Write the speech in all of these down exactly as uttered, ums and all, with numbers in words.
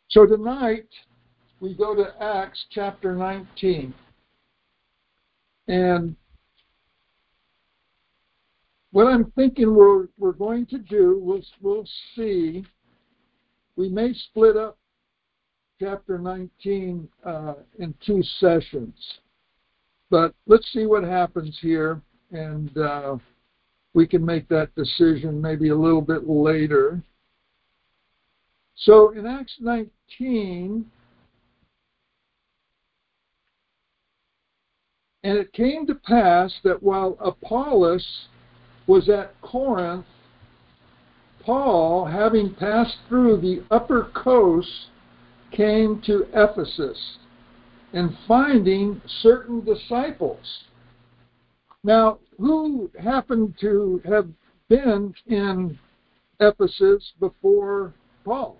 So tonight, we go to Acts chapter nineteen. And what I'm thinking we're, we're going to do, we'll, we'll see, we may split up chapter nineteen uh, in two sessions. But let's see what happens here, and uh, we can make that decision maybe a little bit later. So in Acts nineteen, and it came to pass that while Apollos was at Corinth, Paul, having passed through the upper coast, came to Ephesus, and finding certain disciples. Now, who happened to have been in Ephesus before Paul?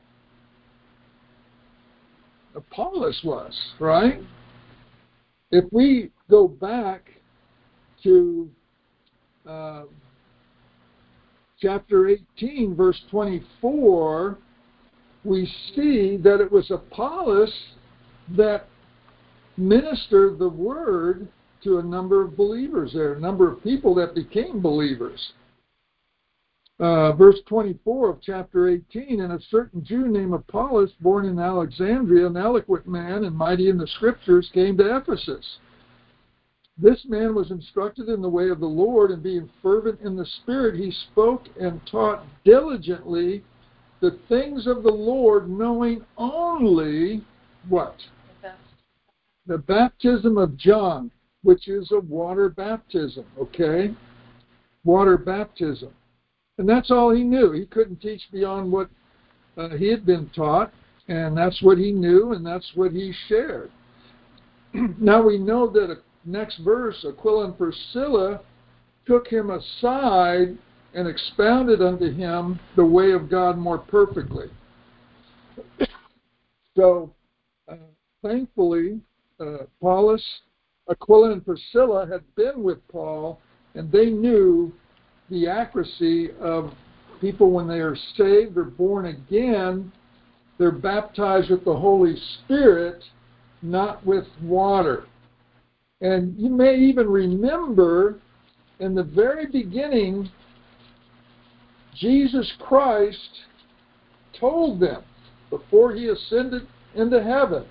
Apollos was, right? If we go back to uh, chapter eighteen, verse twenty-four, we see that it was Apollos that ministered the word to a number of believers there, a number of people that became believers. Uh, verse twenty-four of chapter eighteen, and a certain Jew named Apollos, born in Alexandria, an eloquent man and mighty in the scriptures, came to Ephesus. This man was instructed in the way of the Lord, and being fervent in the Spirit, he spoke and taught diligently the things of the Lord, knowing only what? The baptism of John, which is a water baptism, okay? Water baptism. And that's all he knew. He couldn't teach beyond what uh, he had been taught, and that's what he knew, and that's what he shared. Now we know that a next verse, Aquila and Priscilla took him aside and expounded unto him the way of God more perfectly. So, uh, thankfully, uh, Paulus, Aquila and Priscilla had been with Paul, and they knew the accuracy of people when they are saved or born again, they're baptized with the Holy Spirit, not with water. And you may even remember in the very beginning, Jesus Christ told them before he ascended into heaven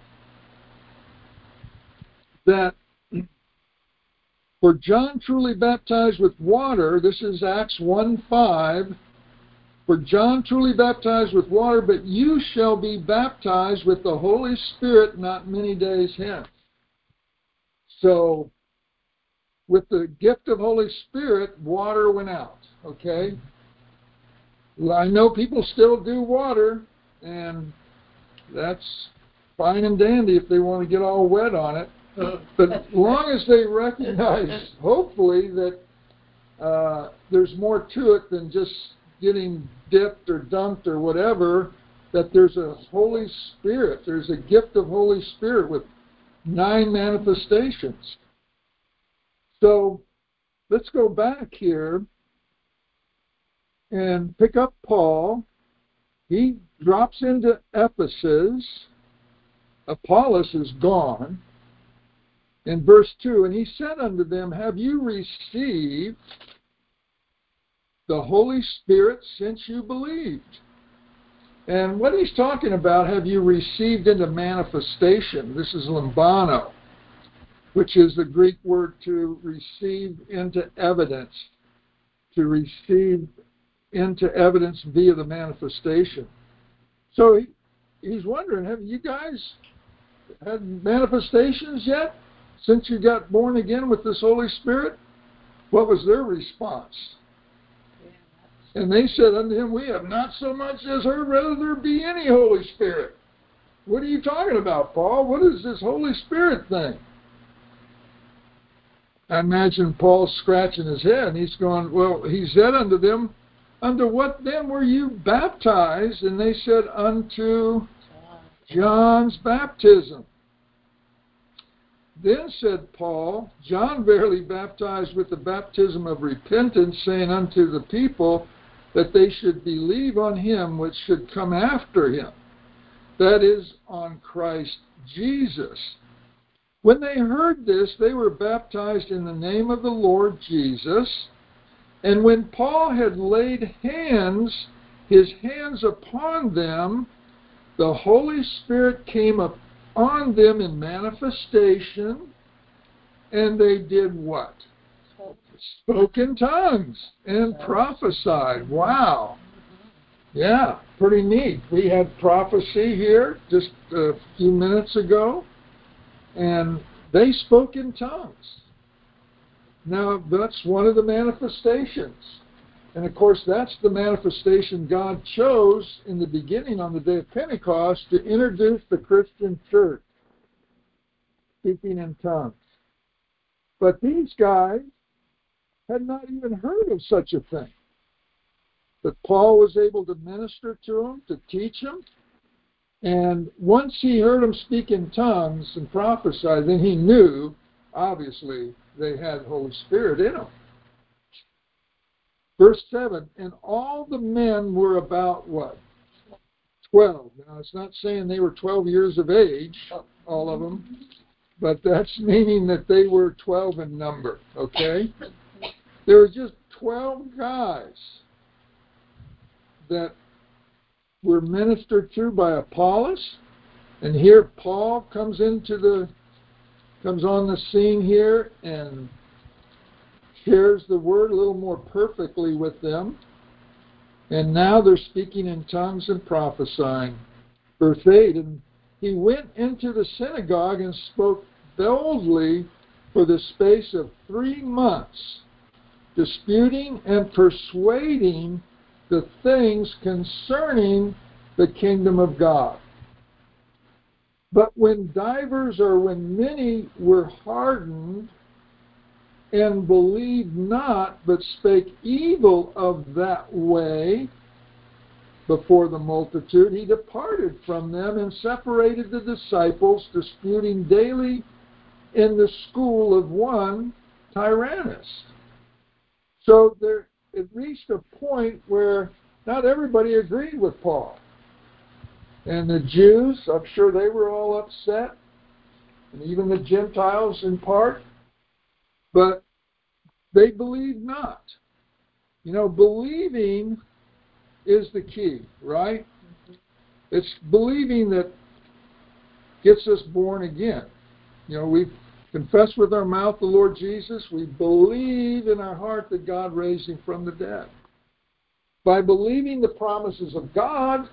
that for John truly baptized with water, this is Acts one five, for John truly baptized with water, but you shall be baptized with the Holy Spirit not many days hence. So, with the gift of Holy Spirit, water went out, okay? Well, I know people still do water, and that's fine and dandy if they want to get all wet on it. But as long as they recognize, hopefully, that uh, there's more to it than just getting dipped or dunked or whatever, that there's a Holy Spirit. There's a gift of Holy Spirit with nine manifestations. So let's go back here and pick up Paul. He drops into Ephesus. Apollos is gone. In verse two, and he said unto them, have you received the Holy Spirit since you believed? And what he's talking about, have you received into manifestation? This is lambano, which is the Greek word to receive into evidence, to receive into evidence via the manifestation. So he, he's wondering, have you guys had manifestations yet since you got born again with this Holy Spirit? What was their response? And they said unto him, we have not so much as heard whether there be any Holy Spirit. What are you talking about, Paul? What is this Holy Spirit thing? I imagine Paul scratching his head, and he's going, well, he said unto them, unto what then were you baptized? And they said, unto John's baptism. Then said Paul, John verily baptized with the baptism of repentance, saying unto the people that they should believe on him which should come after him, that is, on Christ Jesus. When they heard this, they were baptized in the name of the Lord Jesus. And when Paul had laid hands, his hands upon them, the Holy Spirit came upon them in manifestation, and they did what? Spoke in tongues and prophesied. Wow. Yeah, pretty neat. We had prophecy here just a few minutes ago, and they spoke in tongues. Now, that's one of the manifestations. And of course, that's the manifestation God chose in the beginning on the day of Pentecost to introduce the Christian church, speaking in tongues. But these guys had not even heard of such a thing. But Paul was able to minister to them, to teach them. And once he heard them speak in tongues and prophesy, then he knew, obviously, they had the Holy Spirit in them. Verse seven, and all the men were about what? twelve. Now, it's not saying they were twelve years of age, all of them, but that's meaning that they were twelve in number, okay? There were just twelve guys that were ministered to by Apollos, and here Paul comes into the comes on the scene here and shares the word a little more perfectly with them. And now they're speaking in tongues and prophesying. Verse eight, and he went into the synagogue and spoke boldly for the space of three months, disputing and persuading the things concerning the kingdom of God. But when divers, or when many were hardened, and believed not, but spake evil of that way before the multitude, he departed from them and separated the disciples, disputing daily in the school of one Tyrannus. So there, it reached a point where not everybody agreed with Paul. And the Jews, I'm sure they were all upset, and even the Gentiles in part, but they believed not. You know, believing is the key, right? It's believing that gets us born again. You know, we confess with our mouth the Lord Jesus. We believe in our heart that God raised him from the dead. By believing the promises of God,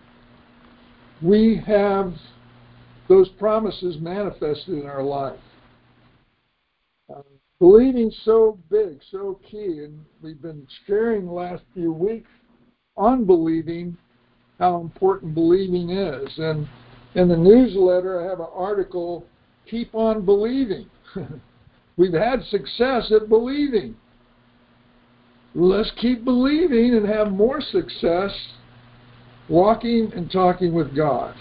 we have those promises manifested in our life. Uh, believing so big, so key, and we've been sharing the last few weeks on believing, how important believing is. And in the newsletter, I have an article, Keep on Believing. We've had success at believing. Let's keep believing and have more success walking and talking with God.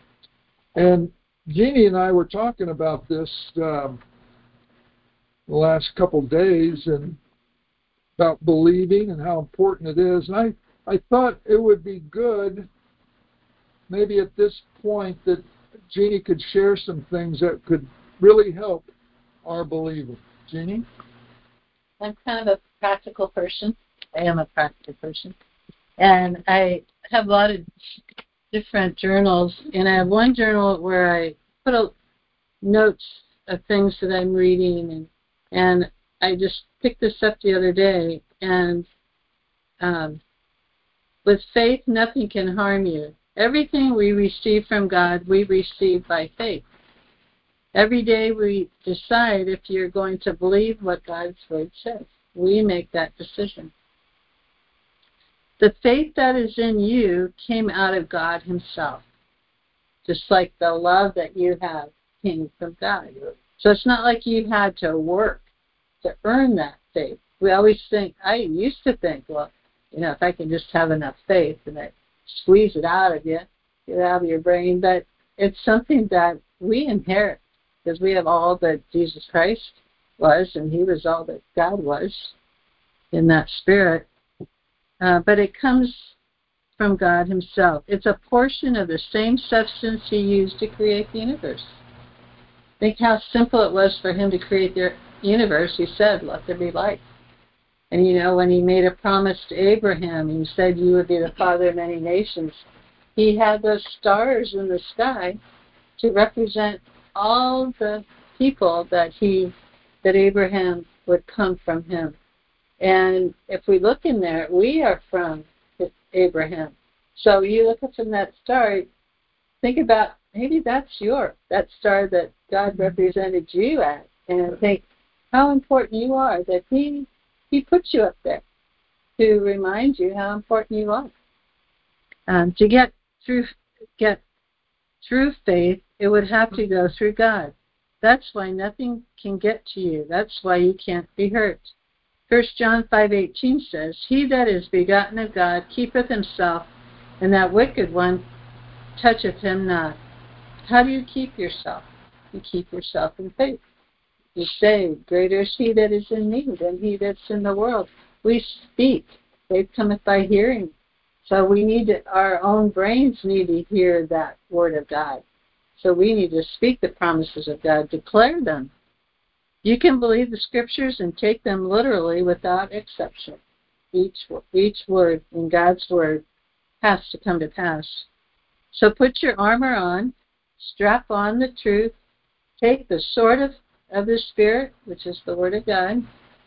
And Jeannie and I were talking about this um, the last couple days, and about believing and how important it is. And I, I thought it would be good, maybe at this point, that Jeannie could share some things that could really help our believing. Jeannie? I'm kind of a practical person. I am a practical person. And I have a lot of different journals. And I have one journal where I put a, notes of things that I'm reading. And, and I just picked this up the other day. And um, with faith, nothing can harm you. Everything we receive from God, we receive by faith. Every day we decide if you're going to believe what God's word says. We make that decision. The faith that is in you came out of God himself, just like the love that you have came from God. So it's not like you had to work to earn that faith. We always think, I used to think, well, you know, if I can just have enough faith and I squeeze it out of you, get it out of your brain. But it's something that we inherit because we have all that Jesus Christ was, and he was all that God was in that spirit. Uh, but it comes from God himself. It's a portion of the same substance he used to create the universe. Think how simple it was for him to create the universe. He said, let there be light. And you know, when he made a promise to Abraham, he said, you would be the father of many nations. He had those stars in the sky to represent all the people that he, that Abraham would come from him. And if we look in there, we are from Abraham. So you look up from that star, think about maybe that's your, that star that God represented you at, and think how important you are, that he, he put you up there to remind you how important you are. Um, to get through, get through faith, it would have to go through God. That's why nothing can get to you. That's why you can't be hurt. First John five eighteen says, he that is begotten of God keepeth himself, and that wicked one toucheth him not. How do you keep yourself? You keep yourself in faith. You say, greater is he that is in me than he that's in the world. We speak. Faith cometh by hearing. So we need to, our own brains need to hear that word of God. So we need to speak the promises of God, declare them. You can believe the scriptures and take them literally without exception. Each, each word in God's word has to come to pass. So put your armor on, strap on the truth, take the sword of, of the Spirit, which is the word of God,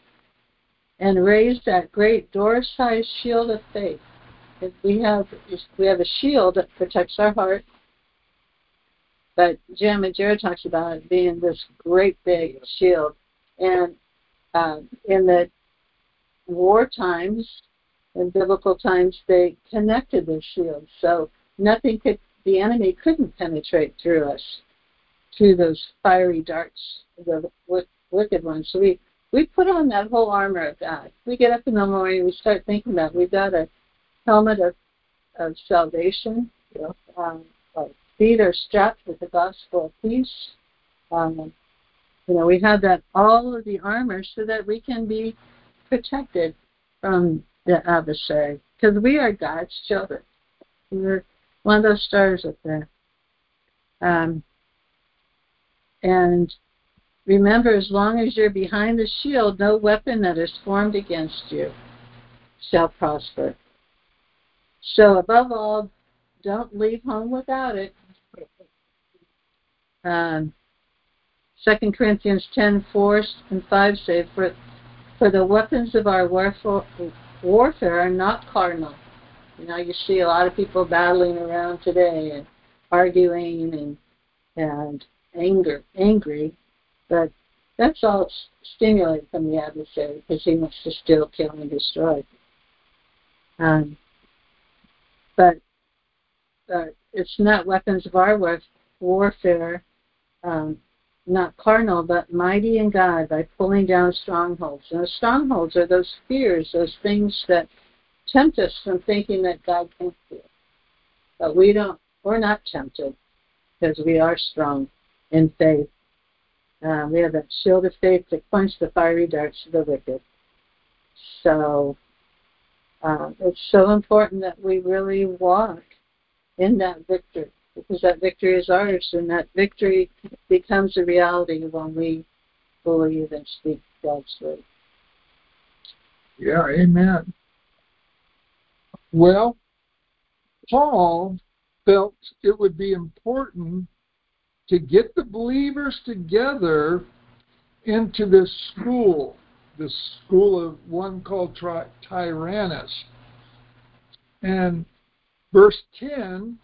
and raise that great door-sized shield of faith. If we have, we have a shield that protects our heart, but Jim and Jared talks about it being this great big shield. And uh, in the war times, in biblical times, they connected their shields. So nothing could, the enemy couldn't penetrate through us, through those fiery darts, the wicked ones. So we, we put on that whole armor of God. We get up in the morning, we start thinking about it. We've got a helmet of, of salvation, you know, um, our feet are strapped with the gospel of peace. Um, you know, we have that, all of the armor so that we can be protected from the adversary, because we are God's children. We're one of those stars up there. Um, and remember, as long as you're behind the shield, no weapon that is formed against you shall prosper. So above all, don't leave home without it. Um, Second Corinthians ten, four and five say, for, for the weapons of our warfare, warfare are not carnal. You know, you see a lot of people battling around today and arguing and and anger, angry, but that's all stimulated from the adversary because he wants to steal, kill, and destroy. Um, but uh, it's not weapons of our war- warfare, um, not carnal, but mighty in God by pulling down strongholds. And the strongholds are those fears, those things that tempt us from thinking that God can't do it. But we don't, we're not tempted because we are strong in faith. Uh, we have that shield of faith to quench the fiery darts of the wicked. So uh, it's so important that we really walk in that victory, because that victory is ours, and that victory becomes a reality when we believe and speak God's word. Yeah, amen. Well, Paul felt it would be important to get the believers together into this school, this school of one called Ty- Tyrannus. And verse ten,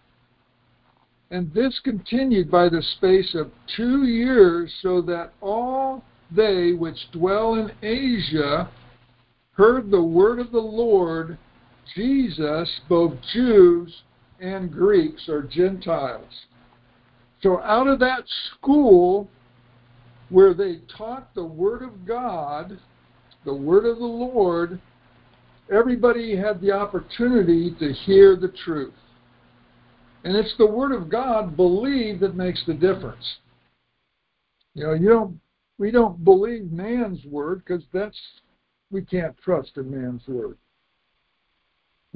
and this continued by the space of two years, so that all they which dwell in Asia heard the word of the Lord Jesus, both Jews and Greeks, or Gentiles. So out of that school where they taught the word of God, the word of the Lord, everybody had the opportunity to hear the truth. And it's the word of God believed that makes the difference. You know, you don't, we don't believe man's word because that's, we can't trust in man's word.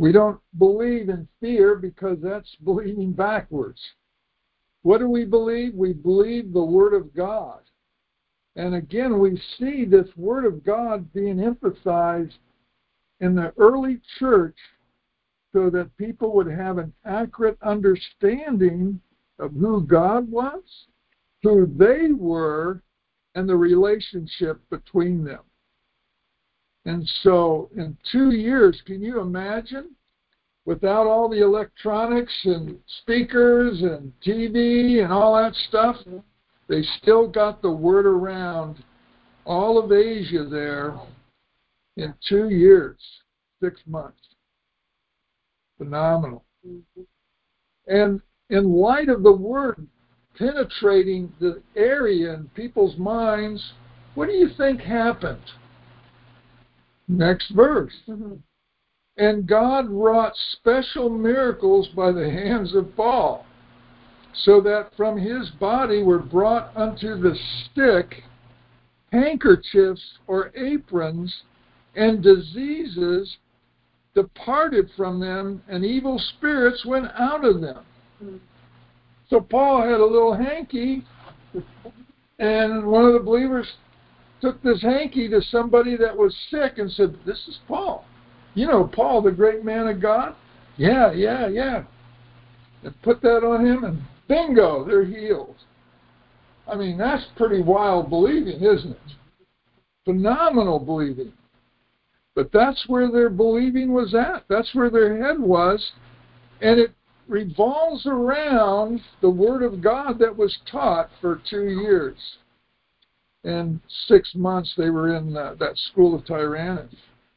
We don't believe in fear because that's believing backwards. What do we believe? We believe the Word of God. And again, we see this Word of God being emphasized in the early church so that people would have an accurate understanding of who God was, who they were, and the relationship between them. And so in two years, can you imagine, without all the electronics and speakers and T V and all that stuff, they still got the word around all of Asia there in two years, six months. Phenomenal. Mm-hmm. And in light of the word penetrating the area in people's minds, what do you think happened? Next verse. Mm-hmm. And God wrought special miracles by the hands of Paul, so that from his body were brought unto the sick handkerchiefs or aprons, and diseases departed from them, and evil spirits went out of them. Mm-hmm. So Paul had a little hanky, and one of the believers took this hanky to somebody that was sick and said, "This is Paul. You know Paul, the great man of God? Yeah, yeah, yeah." And put that on him, and bingo, they're healed. I mean, that's pretty wild believing, isn't it? Phenomenal believing. But that's where their believing was at. That's where their head was. And it revolves around the Word of God that was taught for two years. And six months they were in uh, that school of Tyrannus.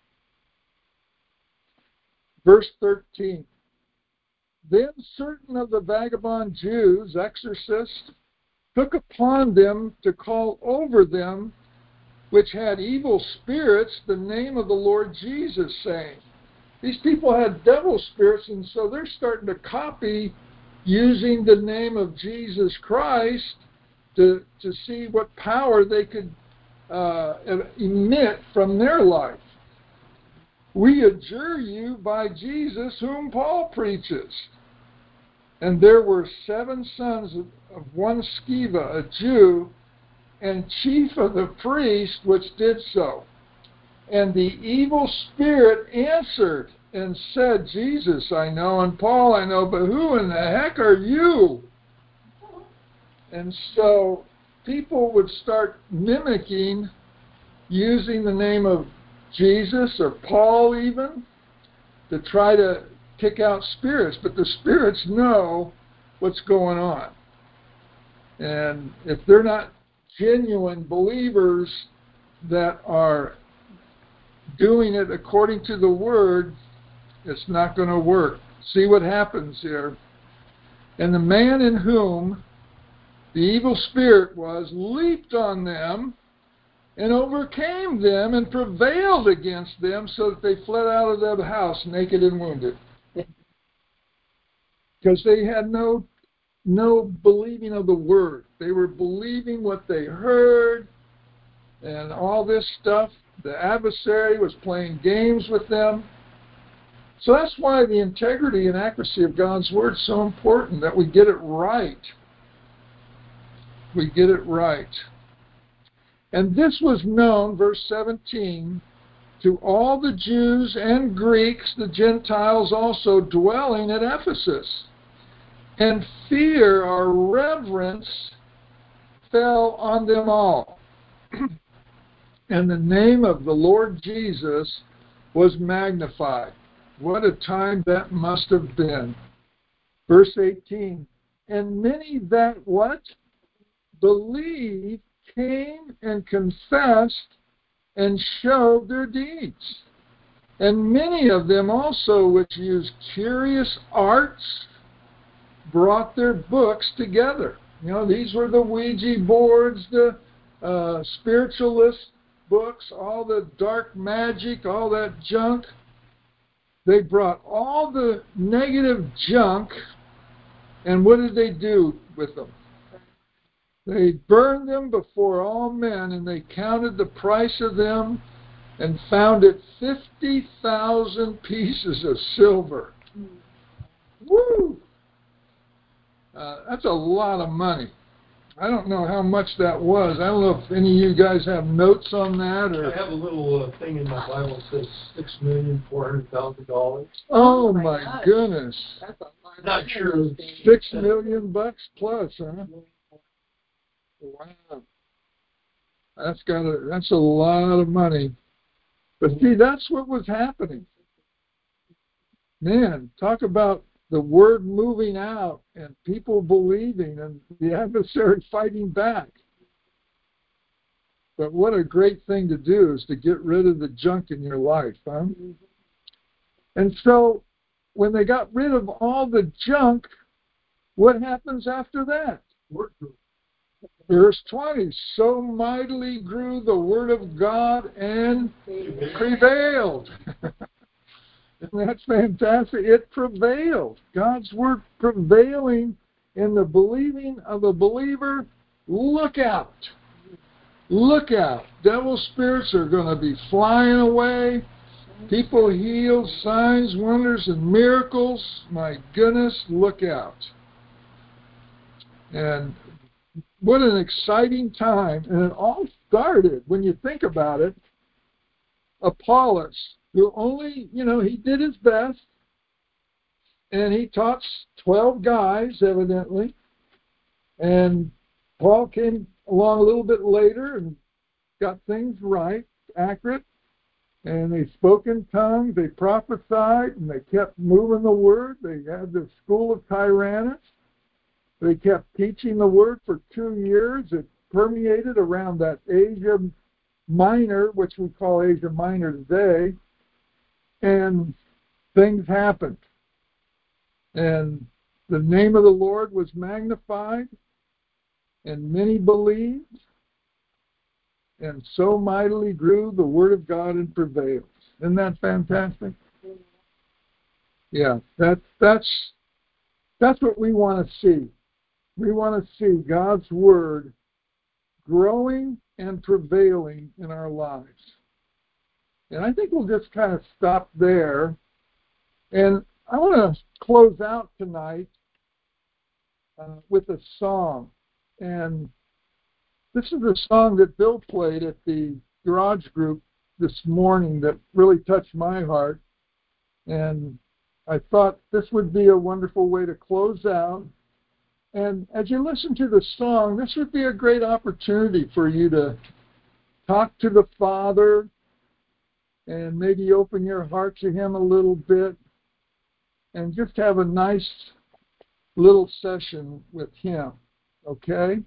Verse thirteen. Then certain of the vagabond Jews, exorcists, took upon them to call over them which had evil spirits the name of the Lord Jesus, saying. These people had devil spirits, and so they're starting to copy using the name of Jesus Christ to, to see what power they could uh, emit from their life. We adjure you by Jesus whom Paul preaches. And there were seven sons of one Sceva, a Jew, and chief of the priests, which did so. And the evil spirit answered and said, Jesus I know, and Paul I know, but who in the heck are you? And so people would start mimicking, using the name of Jesus or Paul even, to try to kick out spirits. But the spirits know what's going on. And if they're not genuine believers that are doing it according to the Word, it's not going to work. See what happens here. And the man in whom the evil spirit was leaped on them and overcame them and prevailed against them, so that they fled out of the house naked and wounded. Because they had no no believing of the Word. They were believing what they heard and all this stuff. The adversary was playing games with them. So that's why the integrity and accuracy of God's Word is so important, that we get it right. We get it right. And this was known, verse seventeen, to all the Jews and Greeks, the Gentiles also dwelling at Ephesus. And fear or reverence fell on them all. And the name of the Lord Jesus was magnified. What a time that must have been. Verse eighteen. And many that what? Believed came and confessed and showed their deeds. And many of them also which used curious arts brought their books together. You know, these were the Ouija boards, the uh, spiritualist books, all the dark magic, all that junk. They brought all the negative junk, and what did they do with them? They burned them before all men, and they counted the price of them and found it fifty thousand pieces of silver. Woo! Uh, that's a lot of money. I don't know how much that was. I don't know if any of you guys have notes on that, or. I have a little uh, thing in my Bible that says six million four hundred thousand dollars. Oh, oh my, my goodness! That's a lot. Not sure. Six million bucks plus, huh? Wow. That's got a. That's a lot of money. But see, that's what was happening. Man, talk about the word moving out and people believing and the adversary fighting back. But what a great thing to do is to get rid of the junk in your life, huh? And so when they got rid of all the junk, what happens after that? Verse twenty, so mightily grew the word of God and prevailed. And that's fantastic. It prevailed. God's word prevailing in the believing of a believer. Look out. Look out. Devil spirits are going to be flying away. People healed, signs, wonders, and miracles. My goodness, look out. And what an exciting time. And it all started, when you think about it, Apollos, who only, you know, he did his best, and he taught twelve guys, evidently, and Paul came along a little bit later and got things right, accurate, and they spoke in tongues, they prophesied, and they kept moving the word. They had the school of Tyrannus. They kept teaching the word for two years. It permeated around that Asia Minor, which we call Asia Minor today, and things happened. And the name of the Lord was magnified, and many believed, and so mightily grew the word of God and prevailed. Isn't that fantastic? Yeah, that's that's that's what we want to see. We want to see God's word growing and prevailing in our lives. And I think we'll just kind of stop there. And I want to close out tonight uh, with a song. And this is a song that Bill played at the garage group this morning that really touched my heart. And I thought this would be a wonderful way to close out. And as you listen to the song, this would be a great opportunity for you to talk to the Father and maybe open your heart to Him a little bit and just have a nice little session with Him, okay?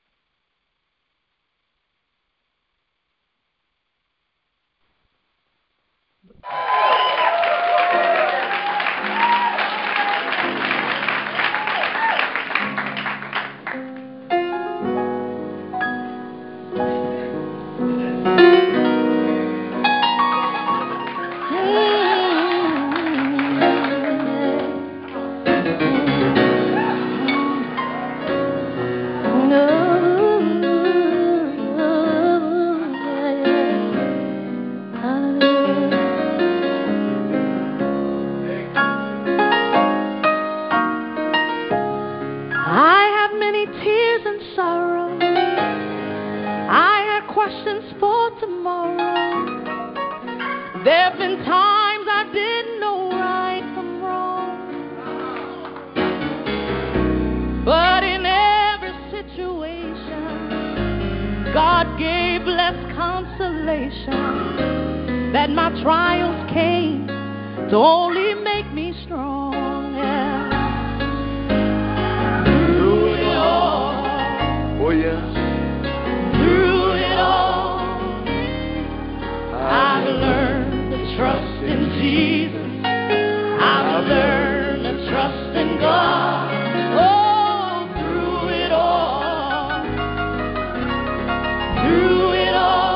That my trials came to only make me strong. Yeah. Through it all, oh yes, through it all, I've learned to trust in Jesus. I've learned to trust in God. Oh, through it all, through it all.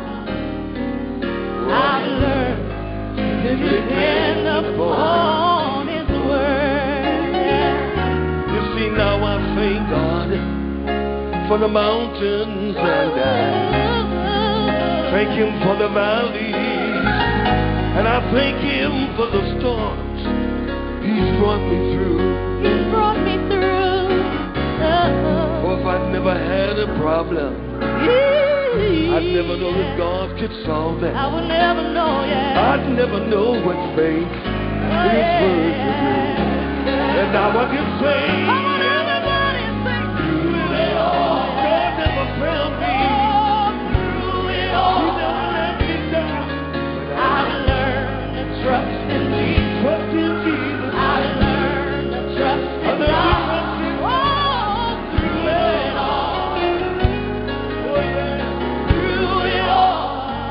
I've learned to depend upon His word. You see, now I thank God for the mountains and I thank Him for the valleys, and I thank Him for the storms He's brought me through. He's brought me through. Oh. Oh, if I'd never had a problem, I'd never know that God could solve it. I would never know, yeah. I'd never know what faith Oh, in His yeah. word to do. And now I can say, Come on, everybody, sing through it all. God never failed me. Oh, through it all. He never let me down. I learned to trust in Jesus. Trust in Jesus. I learned to trust I in learned to God. trust in Oh, through it all. Oh, yeah. Through it all.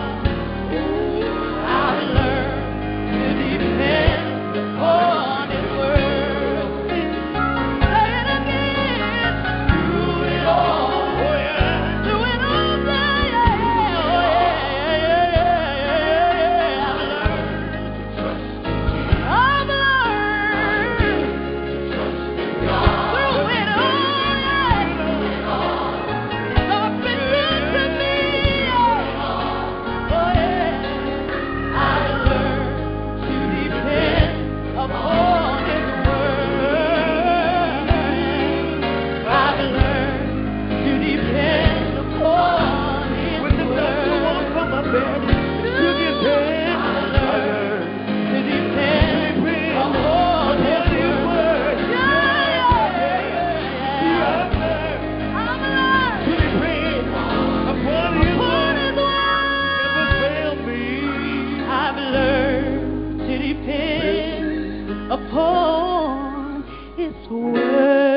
I learned to depend on His word. Say it again. Through it all. Oh, yeah. Through it all, yeah, yeah, oh, yeah, yeah, yeah, yeah, yeah. I learned. I've learned. Through it all, yeah. God's been good to me. Oh, yeah. I learned to depend upon His word. I've learned to depend upon His When the doctor won't word. come up there, to depend. I learned To depend upon His word. Yeah, yeah, yeah. I've learned I've learned to depend upon His upon His word. word. Never failed me. I've learned to depend upon His word.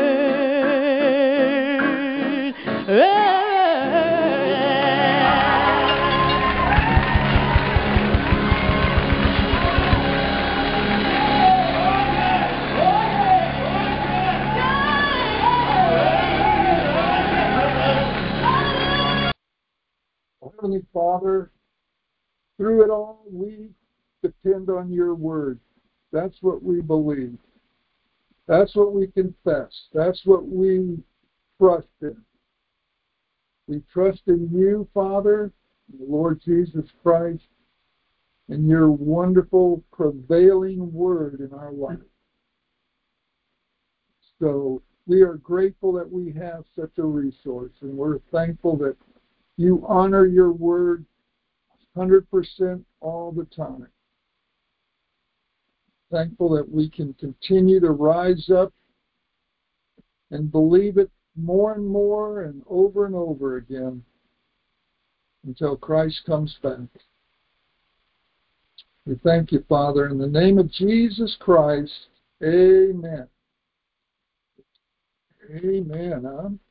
Heavenly Father, through it all, we depend on your word. That's what we believe. That's what we confess. That's what we trust in. We trust in you, Father, the Lord Jesus Christ, and your wonderful prevailing word in our life. So we are grateful that we have such a resource, and we're thankful that you honor your word one hundred percent all the time. Thankful that we can continue to rise up and believe it more and more and over and over again until Christ comes back. We thank you, Father, in the name of Jesus Christ. Amen. Amen. Huh?